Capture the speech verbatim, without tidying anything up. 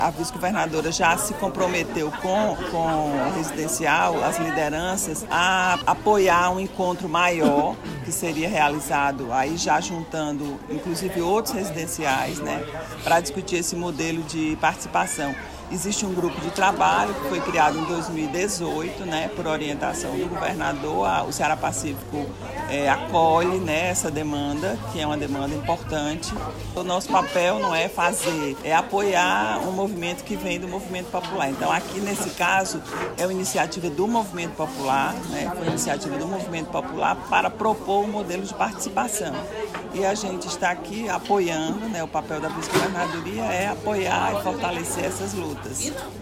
A vice-governadora já se comprometeu com, com o residencial, as lideranças, a apoiar um encontro maior que seria realizado aí já juntando inclusive outros residenciais, né, para discutir esse modelo de participação. Existe um grupo de trabalho que foi criado em dois mil e dezoito, né, por orientação do governador. O Ceará Pacífico é, acolhe, né, essa demanda, que é uma demanda importante. O nosso papel não é fazer, é apoiar um movimento que vem do movimento popular. Então, aqui nesse caso, é uma iniciativa do movimento popular, né, foi uma iniciativa do movimento popular para propor um modelo de participação. E a gente está aqui apoiando, né, o papel da vice-governadoria é apoiar e fortalecer essas lutas.